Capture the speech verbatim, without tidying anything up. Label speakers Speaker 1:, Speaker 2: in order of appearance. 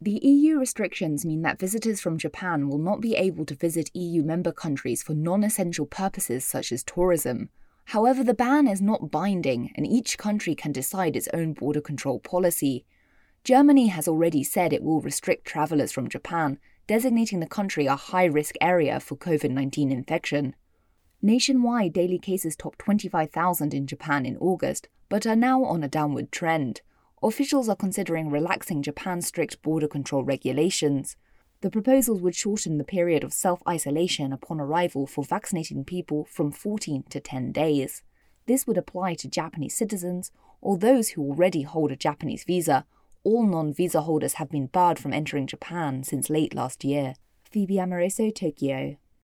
Speaker 1: The E U restrictions mean that visitors from Japan will not be able to visit E U member countries for non-essential purposes such as tourism. However, the ban is not binding, and each country can decide its own border control policy. Germany has already said it will restrict travellers from Japan, designating the country a high-risk area for COVID nineteen infection. Nationwide, daily cases topped twenty-five thousand in Japan in August, but are now on a downward trend. Officials are considering relaxing Japan's strict border control regulations. The proposals would shorten the period of self-isolation upon arrival for vaccinated people from fourteen to ten days. This would apply to Japanese citizens or those who already hold a Japanese visa. All non-visa holders have been barred from entering Japan since late last year. Phoebe Amoroso, Tokyo.